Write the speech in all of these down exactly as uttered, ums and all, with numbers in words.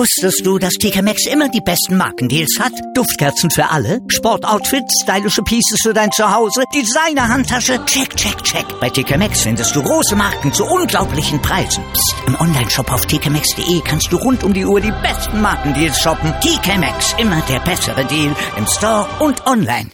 Wusstest du, dass T K Maxx immer die besten Markendeals hat? Duftkerzen für alle, Sportoutfits, stylische Pieces für dein Zuhause, Designer-Handtasche, check, check, check. Bei T K Maxx findest du große Marken zu unglaublichen Preisen. Psst. Im Onlineshop auf t k maxx punkt d e kannst du rund um die Uhr die besten Markendeals shoppen. T K Maxx, immer der bessere Deal im Store und online.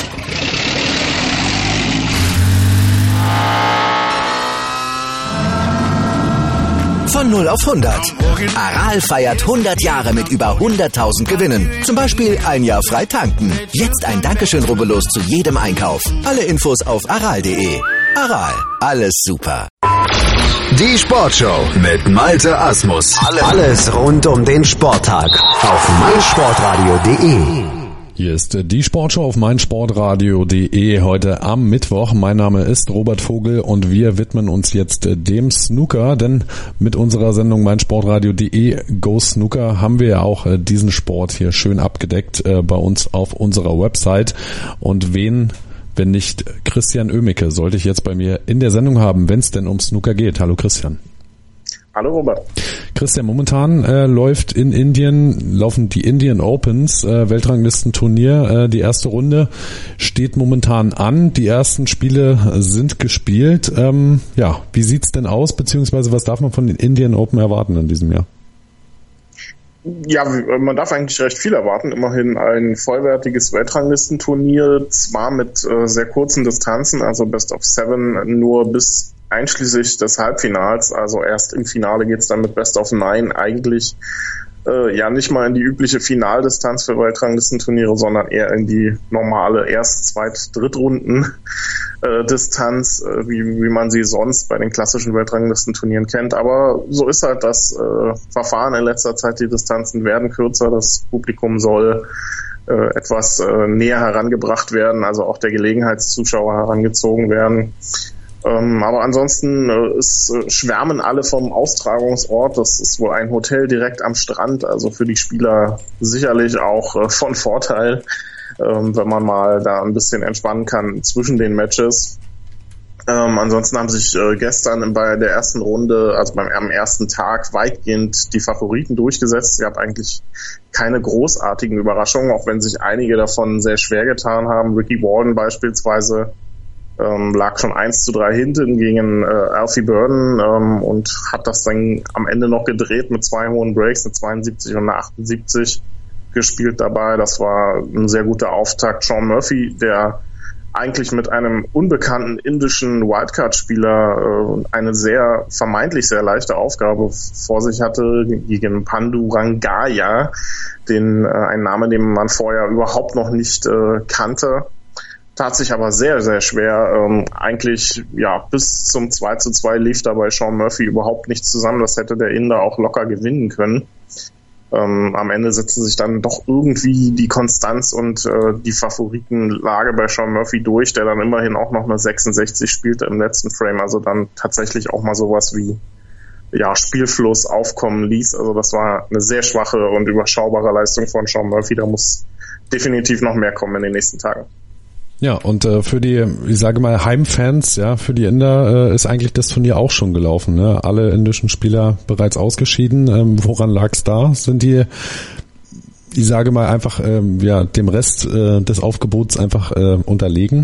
Von null auf hundert. Aral feiert hundert Jahre mit über hunderttausend Gewinnen. Zum Beispiel ein Jahr frei tanken. Jetzt ein Dankeschön, rubbellos zu jedem Einkauf. Alle Infos auf aral punkt de. Aral, alles super. Die Sportshow mit Malte Asmus. Alles rund um den Sporttag auf meinsportradio punkt de. Hier ist die Sportshow auf meinsportradio punkt de heute am Mittwoch. Mein Name ist Robert Vogel und wir widmen uns jetzt dem Snooker, denn mit unserer Sendung meinsportradio punkt de Go Snooker haben wir ja auch diesen Sport hier schön abgedeckt bei uns auf unserer Website. Und wen, wenn nicht Christian Oemicke, sollte ich jetzt bei mir in der Sendung haben, wenn es denn um Snooker geht. Hallo Christian. Hallo Robert. Christian, momentan äh, läuft in Indien, laufen die Indian Opens, äh, Weltranglistenturnier, äh, die erste Runde steht momentan an, die ersten Spiele sind gespielt. Ähm, ja, wie sieht's denn aus, beziehungsweise was darf man von den Indian Open erwarten in diesem Jahr? Ja, man darf eigentlich recht viel erwarten. Immerhin ein vollwertiges Weltranglistenturnier, zwar mit äh, sehr kurzen Distanzen, also Best of Seven nur bis einschließlich des Halbfinals, also erst im Finale geht's dann mit Best of Nine eigentlich äh, ja nicht mal in die übliche Finaldistanz für Weltranglistenturniere, sondern eher in die normale Erst-, Zweit-, Drittrunden äh, Distanz, äh, wie, wie man sie sonst bei den klassischen Weltranglistenturnieren kennt. Aber so ist halt das äh, Verfahren in letzter Zeit. Die Distanzen werden kürzer, das Publikum soll äh, etwas äh, näher herangebracht werden, also auch der Gelegenheitszuschauer herangezogen werden. Ähm, aber ansonsten äh, ist, äh, schwärmen alle vom Austragungsort. Das ist wohl ein Hotel direkt am Strand, also für die Spieler sicherlich auch äh, von Vorteil, ähm, wenn man mal da ein bisschen entspannen kann zwischen den Matches. Ähm, ansonsten haben sich äh, gestern bei der ersten Runde, also beim am ersten Tag, weitgehend die Favoriten durchgesetzt. Es gab eigentlich keine großartigen Überraschungen, auch wenn sich einige davon sehr schwer getan haben. Ricky Walden beispielsweise Ähm, lag schon eins zu drei hinten gegen äh, Alfie Burden ähm, und hat das dann am Ende noch gedreht mit zwei hohen Breaks, eine zweiundsiebzig und eine achtundsiebzig gespielt dabei. Das war ein sehr guter Auftakt. Sean Murphy, der eigentlich mit einem unbekannten indischen Wildcard-Spieler äh, eine sehr, vermeintlich sehr leichte Aufgabe vor sich hatte gegen Pandu Rangaya, den, äh, ein Name, den man vorher überhaupt noch nicht äh, kannte. Tat sich aber sehr, sehr schwer. Ähm, eigentlich, ja, bis zum zwei zu zwei lief da bei Sean Murphy überhaupt nichts zusammen. Das hätte der Inder auch locker gewinnen können. Ähm, am Ende setzte sich dann doch irgendwie die Konstanz und äh, die Favoritenlage bei Sean Murphy durch, der dann immerhin auch noch eine sechsundsechzig spielte im letzten Frame. Also dann tatsächlich auch mal sowas wie ja, Spielfluss aufkommen ließ. Also das war eine sehr schwache und überschaubare Leistung von Sean Murphy. Da muss definitiv noch mehr kommen in den nächsten Tagen. Ja, und äh, für die, ich sage mal, Heimfans, ja, für die Inder äh, ist eigentlich das Turnier auch schon gelaufen. Ne? Alle indischen Spieler bereits ausgeschieden. Ähm, woran lag's da? Sind die, ich sage mal, einfach ähm, ja dem Rest äh, des Aufgebots einfach äh, unterlegen?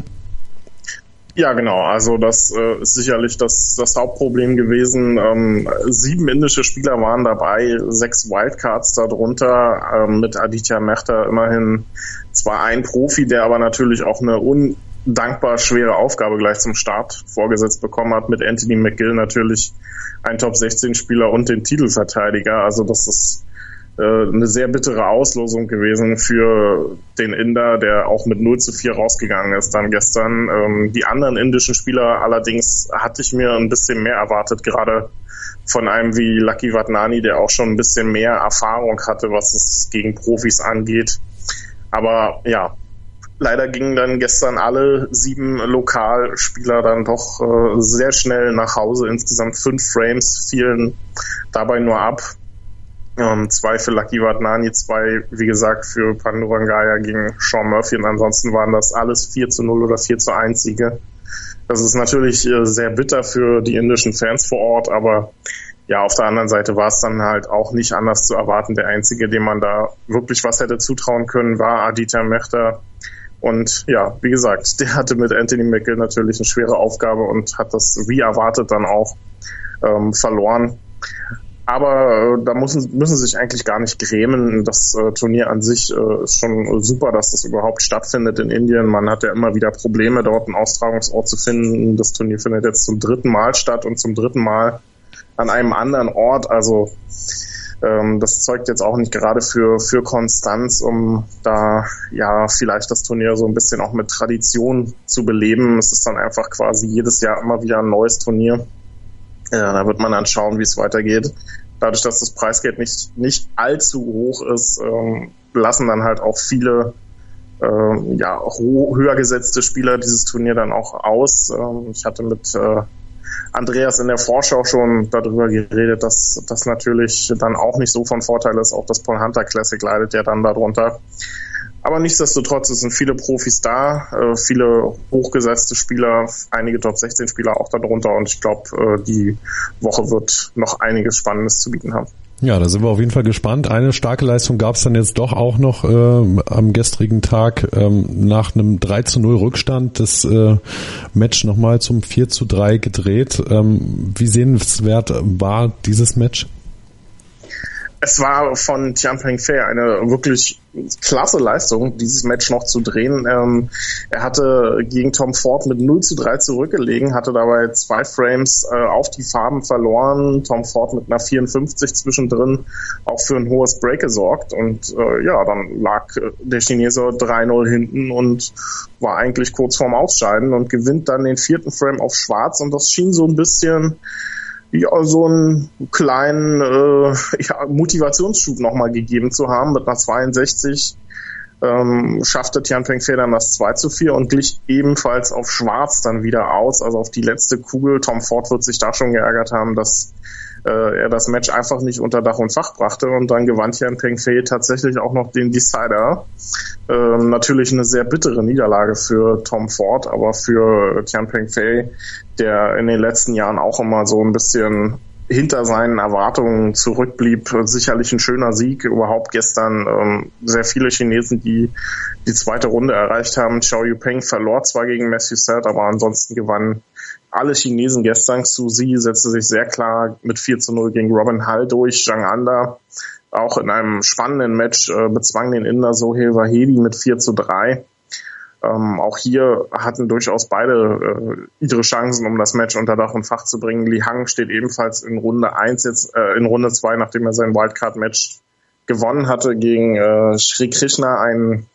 Ja, genau. Also das äh, ist sicherlich das, das Hauptproblem gewesen. Ähm, sieben indische Spieler waren dabei, sechs Wildcards darunter, ähm, mit Aditya Mehta immerhin zwar ein Profi, der aber natürlich auch eine undankbar schwere Aufgabe gleich zum Start vorgesetzt bekommen hat, mit Anthony McGill natürlich ein Top sechzehn Spieler und den Titelverteidiger. Also das ist äh, eine sehr bittere Auslosung gewesen für den Inder, der auch mit null zu vier rausgegangen ist dann gestern. Ähm, die anderen indischen Spieler allerdings hatte ich mir ein bisschen mehr erwartet, gerade von einem wie Lucky Vadnani, der auch schon ein bisschen mehr Erfahrung hatte, was es gegen Profis angeht. Aber ja, leider gingen dann gestern alle sieben Lokalspieler dann doch äh, sehr schnell nach Hause. Insgesamt fünf Frames fielen dabei nur ab. Ähm, zwei für Lucky Vadnani, zwei, wie gesagt, für Pandu Rangaya gegen Sean Murphy. Und ansonsten waren das alles vier zu null oder vier zu eins Siege. Das ist natürlich äh, sehr bitter für die indischen Fans vor Ort, aber ja, auf der anderen Seite war es dann halt auch nicht anders zu erwarten. Der Einzige, dem man da wirklich was hätte zutrauen können, war Aditya Mehta. Und ja, wie gesagt, der hatte mit Anthony Mackel natürlich eine schwere Aufgabe und hat das wie erwartet dann auch ähm, verloren. Aber äh, da müssen, müssen sich eigentlich gar nicht grämen. Das äh, Turnier an sich äh, ist schon super, dass das überhaupt stattfindet in Indien. Man hat ja immer wieder Probleme, dort einen Austragungsort zu finden. Das Turnier findet jetzt zum dritten Mal statt und zum dritten Mal an einem anderen Ort. Also ähm, das zeugt jetzt auch nicht gerade für für Konstanz, um da ja vielleicht das Turnier so ein bisschen auch mit Tradition zu beleben. Es ist dann einfach quasi jedes Jahr immer wieder ein neues Turnier. Ja, da wird man dann schauen, wie es weitergeht. Dadurch, dass das Preisgeld nicht nicht allzu hoch ist, ähm, lassen dann halt auch viele ähm, ja ho- höher gesetzte Spieler dieses Turnier dann auch aus. Ähm, ich hatte mit äh, Andreas in der Vorschau schon darüber geredet, dass das natürlich dann auch nicht so von Vorteil ist. Auch das Paul Hunter Classic leidet ja dann darunter. Aber nichtsdestotrotz, es sind viele Profis da, äh, viele hochgesetzte Spieler, einige Top sechzehn Spieler auch darunter und ich glaube, äh, die Woche wird noch einiges Spannendes zu bieten haben. Ja, da sind wir auf jeden Fall gespannt. Eine starke Leistung gab es dann jetzt doch auch noch äh, am gestrigen Tag ähm, nach einem drei zu null Rückstand das äh, Match nochmal zum vier zu drei gedreht. Ähm, wie sehenswert war dieses Match? Es war von Tian Pengfei eine wirklich klasse Leistung, dieses Match noch zu drehen. Ähm, er hatte gegen Tom Ford mit null zu drei zurückgelegen, hatte dabei zwei Frames äh, auf die Farben verloren. Tom Ford mit einer vierundfünfzig zwischendrin auch für ein hohes Break gesorgt. Und äh, ja, dann lag der Chinese drei null hinten und war eigentlich kurz vorm Ausscheiden und gewinnt dann den vierten Frame auf Schwarz. Und das schien so ein bisschen ja, so einen kleinen äh, ja, Motivationsschub nochmal gegeben zu haben. Mit einer zweiundsechzig ähm, schaffte Tian Pengfei dann das zwei zu vier und glich ebenfalls auf Schwarz dann wieder aus, also auf die letzte Kugel. Tom Ford wird sich da schon geärgert haben, dass äh, er das Match einfach nicht unter Dach und Fach brachte und dann gewann Tian Pengfei tatsächlich auch noch den Decider. Ähm, natürlich eine sehr bittere Niederlage für Tom Ford, aber für Tian Pengfei, der in den letzten Jahren auch immer so ein bisschen hinter seinen Erwartungen zurückblieb, sicherlich ein schöner Sieg. Überhaupt gestern ähm, sehr viele Chinesen, die die zweite Runde erreicht haben. Xiao Yupeng verlor zwar gegen Matthew Sad, aber ansonsten gewannen alle Chinesen gestern. Xu Zi setzte sich sehr klar mit vier zu null gegen Robin Hull durch. Zhang Anda auch in einem spannenden Match äh, bezwang den Inder Sohail Vahedi mit vier zu drei. Ähm, auch hier hatten durchaus beide äh, ihre Chancen, um das Match unter Dach und Fach zu bringen. Li Hang steht ebenfalls in Runde eins jetzt, äh, in Runde zwei, nachdem er sein Wildcard-Match gewonnen hatte gegen äh, Sri Krishna, einen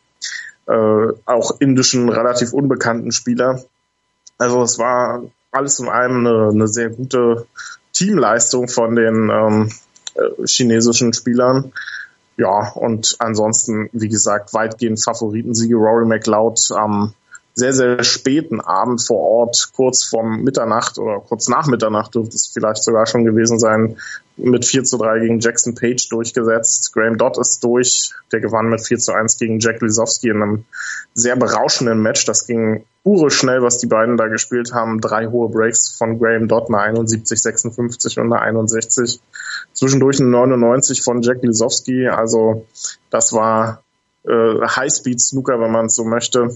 äh, auch indischen, relativ unbekannten Spieler. Also es war alles in allem eine, eine sehr gute Teamleistung von den ähm, äh, chinesischen Spielern. Ja, und ansonsten, wie gesagt, weitgehend Favoritensiege. Rory McLeod am sehr, sehr späten Abend vor Ort, kurz vorm Mitternacht oder kurz nach Mitternacht dürfte es vielleicht sogar schon gewesen sein, mit vier zu drei gegen Jackson Page durchgesetzt. Graham Dodd ist durch, der gewann mit vier zu eins gegen Jack Lisowski in einem sehr berauschenden Match. Das ging urschnell, was die beiden da gespielt haben. Drei hohe Breaks von Graham Dodd, eine einundsiebzig sechsundfünfzig und eine einundsechzig. Zwischendurch eine neunundneunzig von Jack Lisowski. Also das war äh, High-Speed-Snooker, wenn man es so möchte.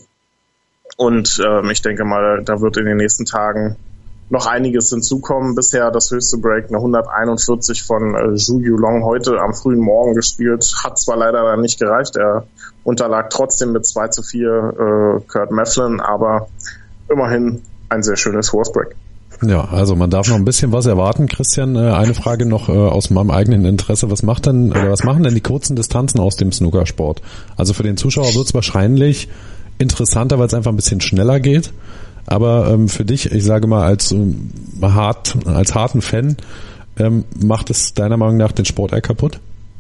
Und ähm, ich denke mal, da wird in den nächsten Tagen noch einiges hinzukommen. Bisher das höchste Break, eine hunderteinundvierzig von äh, Zhu Yulong, heute am frühen Morgen gespielt. Hat zwar leider dann nicht gereicht, er unterlag trotzdem mit zwei zu vier äh, Kurt Mefflin, aber immerhin ein sehr schönes hohes Break. Ja, also man darf noch ein bisschen was erwarten. Christian, äh, eine Frage noch äh, aus meinem eigenen Interesse. Was macht denn, oder was machen denn die kurzen Distanzen aus dem Snookersport? Also für den Zuschauer wird es wahrscheinlich interessanter, weil es einfach ein bisschen schneller geht. Aber ähm, für dich, ich sage mal, als ähm, hart, als harten Fan, ähm, macht es deiner Meinung nach den Sport eher kaputt?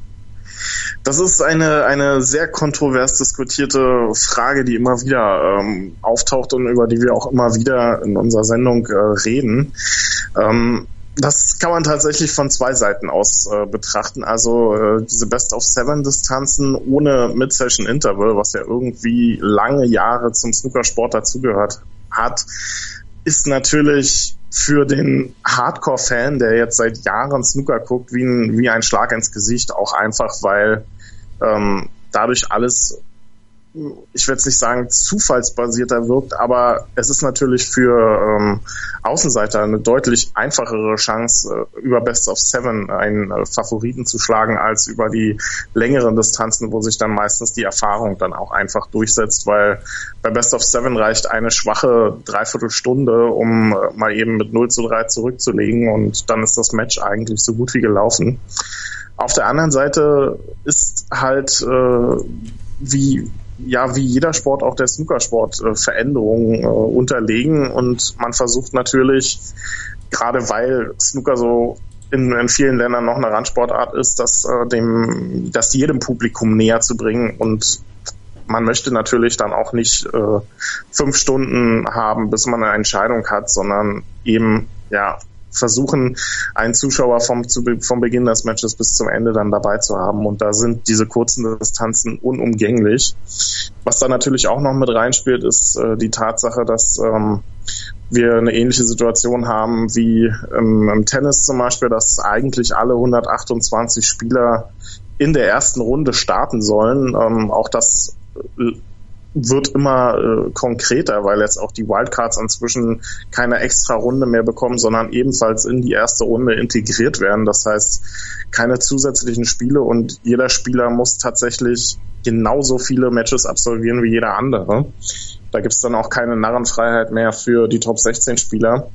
Das ist eine eine sehr kontrovers diskutierte Frage, die immer wieder ähm, auftaucht und über die wir auch immer wieder in unserer Sendung äh, reden. Ähm, das kann man tatsächlich von zwei Seiten aus äh, betrachten. Also äh, diese Best-of-Seven-Distanzen ohne Mid-Session-Interval, was ja irgendwie lange Jahre zum Snookersport dazugehört hat, ist natürlich für den Hardcore-Fan, der jetzt seit Jahren Snooker guckt, wie ein, wie ein Schlag ins Gesicht, auch einfach, weil ähm, dadurch alles, ich will jetzt nicht sagen zufallsbasierter wirkt, aber es ist natürlich für ähm, Außenseiter eine deutlich einfachere Chance, äh, über Best of Seven einen äh, Favoriten zu schlagen, als über die längeren Distanzen, wo sich dann meistens die Erfahrung dann auch einfach durchsetzt, weil bei Best of Seven reicht eine schwache Dreiviertelstunde, um äh, mal eben mit null zu drei zurückzulegen, und dann ist das Match eigentlich so gut wie gelaufen. Auf der anderen Seite ist halt äh, wie ja, wie jeder Sport, auch der Snookersport, äh, Veränderungen äh, unterlegen, und man versucht natürlich, gerade weil Snooker so in, in vielen Ländern noch eine Randsportart ist, das äh, dem, das jedem Publikum näher zu bringen, und man möchte natürlich dann auch nicht äh, fünf Stunden haben, bis man eine Entscheidung hat, sondern eben, ja, versuchen, einen Zuschauer vom, zu, vom Beginn des Matches bis zum Ende dann dabei zu haben. Und da sind diese kurzen Distanzen unumgänglich. Was da natürlich auch noch mit reinspielt, ist äh, die Tatsache, dass ähm, wir eine ähnliche Situation haben wie im, im Tennis zum Beispiel, dass eigentlich alle hundertachtundzwanzig Spieler in der ersten Runde starten sollen. Ähm, auch das äh, wird immer äh, konkreter, weil jetzt auch die Wildcards inzwischen keine extra Runde mehr bekommen, sondern ebenfalls in die erste Runde integriert werden. Das heißt, keine zusätzlichen Spiele, und jeder Spieler muss tatsächlich genauso viele Matches absolvieren wie jeder andere. Da gibt es dann auch keine Narrenfreiheit mehr für die Top sechzehn Spieler.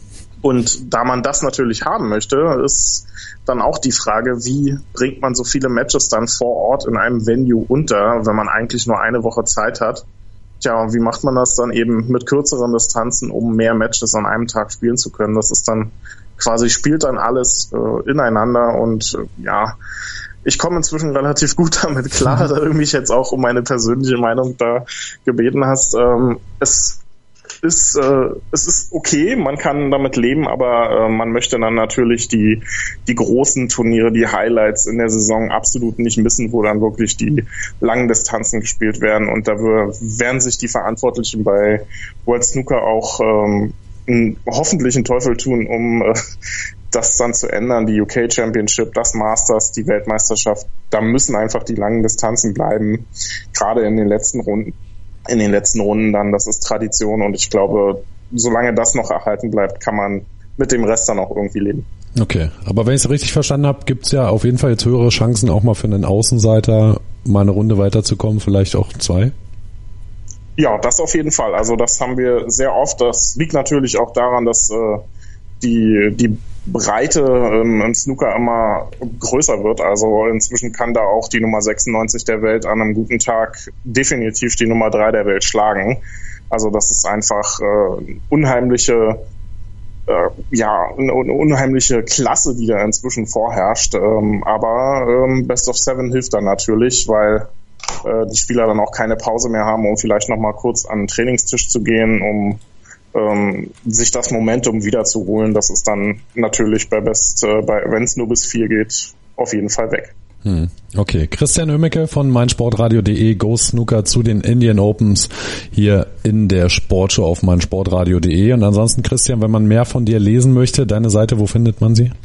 Und da man das natürlich haben möchte, ist dann auch die Frage, wie bringt man so viele Matches dann vor Ort in einem Venue unter, wenn man eigentlich nur eine Woche Zeit hat. Tja, und wie macht man das dann eben mit kürzeren Distanzen, um mehr Matches an einem Tag spielen zu können? Das ist dann quasi, spielt dann alles äh, ineinander, und äh, ja, ich komme inzwischen relativ gut damit klar, da du mich jetzt auch um meine persönliche Meinung da gebeten hast. Ähm, es Ist, äh, es ist okay, man kann damit leben, aber äh, man möchte dann natürlich die, die großen Turniere, die Highlights in der Saison absolut nicht missen, wo dann wirklich die langen Distanzen gespielt werden, und da werden sich die Verantwortlichen bei World Snooker auch ähm, einen, hoffentlich einen Teufel tun, um äh, das dann zu ändern. Die U K Championship, das Masters, die Weltmeisterschaft, da müssen einfach die langen Distanzen bleiben, gerade in den letzten Runden. in den letzten Runden dann, das ist Tradition, und ich glaube, solange das noch erhalten bleibt, kann man mit dem Rest dann auch irgendwie leben. Okay, aber wenn ich es richtig verstanden habe, gibt es ja auf jeden Fall jetzt höhere Chancen, auch mal für einen Außenseiter mal eine Runde weiterzukommen, vielleicht auch zwei? Ja, das auf jeden Fall. Also das haben wir sehr oft. Das liegt natürlich auch daran, dass äh, die, die Breite ähm, im Snooker immer größer wird. Also inzwischen kann da auch die Nummer sechsundneunzig der Welt an einem guten Tag definitiv die Nummer drei der Welt schlagen. Also das ist einfach äh, unheimliche, äh, ja, eine unheimliche Klasse, die da inzwischen vorherrscht. Ähm, aber ähm, Best of Seven hilft dann natürlich, weil äh, die Spieler dann auch keine Pause mehr haben, um vielleicht nochmal kurz an den Trainingstisch zu gehen, um Ähm, sich das Momentum wiederzuholen. Das ist dann natürlich bei Best, äh, bei, wenn es nur bis vier geht, auf jeden Fall weg. Hm. Okay, Christian Oemmeke von meinsportradio punkt de, Go Snooker zu den Indian Opens hier in der Sportshow auf meinsportradio punkt de. Und ansonsten, Christian, wenn man mehr von dir lesen möchte, deine Seite, wo findet man sie?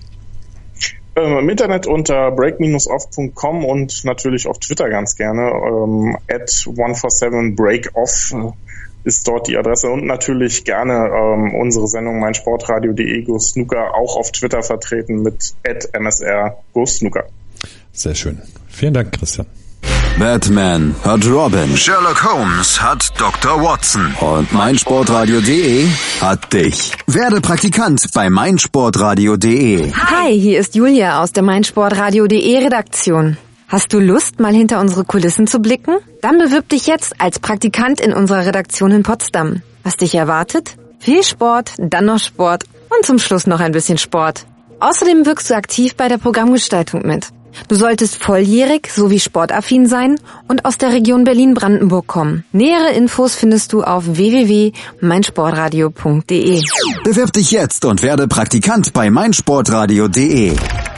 Ähm, Im Internet unter break dash off punkt com und natürlich auf Twitter ganz gerne ähm, at one four seven break off ist dort die Adresse, und natürlich gerne ähm, unsere Sendung meinsportradio punkt de Go Snooker auch auf Twitter vertreten mit at m s r Go Snooker. Sehr schön. Vielen Dank, Christian. Batman hat Robin, Sherlock Holmes hat Doktor Watson und meinsportradio punkt de hat dich. Werde Praktikant bei meinsportradio punkt de. Hi, hier ist Julia aus der meinsportradio punkt de Redaktion. Hast du Lust, mal hinter unsere Kulissen zu blicken? Dann bewirb dich jetzt als Praktikant in unserer Redaktion in Potsdam. Was dich erwartet? Viel Sport, dann noch Sport und zum Schluss noch ein bisschen Sport. Außerdem wirkst du aktiv bei der Programmgestaltung mit. Du solltest volljährig sowie sportaffin sein und aus der Region Berlin-Brandenburg kommen. Nähere Infos findest du auf w w w punkt meinsportradio punkt de. Bewirb dich jetzt und werde Praktikant bei meinsportradio punkt de.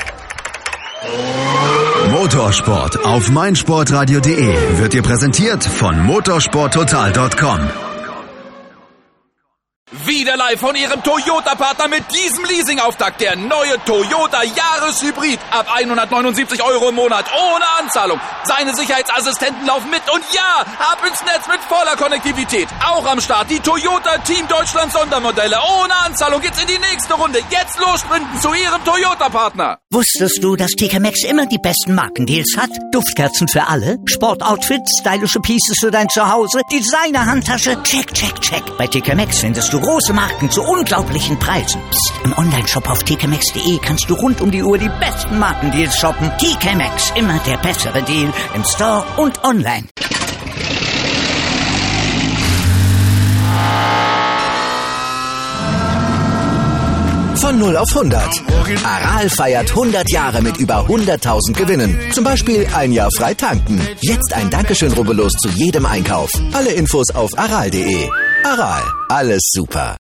Motorsport auf meinsportradio punkt de wird dir präsentiert von motorsport total punkt com. Wieder live von Ihrem Toyota-Partner mit diesem Leasing-Auftakt. Der neue Toyota Jahreshybrid. Ab hundertneunundsiebzig Euro im Monat. Ohne Anzahlung. Seine Sicherheitsassistenten laufen mit. Und ja, ab ins Netz mit voller Konnektivität. Auch am Start die Toyota Team Deutschland Sondermodelle. Ohne Anzahlung geht's in die nächste Runde. Jetzt los sprinten zu Ihrem Toyota-Partner. Wusstest du, dass T K Maxx immer die besten Markendeals hat? Duftkerzen für alle, Sportoutfits, stylische Pieces für dein Zuhause, Designer-Handtasche, check, check, check. Bei T K Maxx findest du große Marken zu unglaublichen Preisen. Psst. Im Onlineshop auf t k maxx punkt d e kannst du rund um die Uhr die besten Markendeals shoppen. T K Maxx, immer der bessere Deal im Store und online. Von null auf hundert. Aral feiert hundert Jahre mit über hunderttausend Gewinnen. Zum Beispiel ein Jahr frei tanken. Jetzt ein Dankeschön, rubbellos zu jedem Einkauf. Alle Infos auf aral punkt de. Aral, alles super.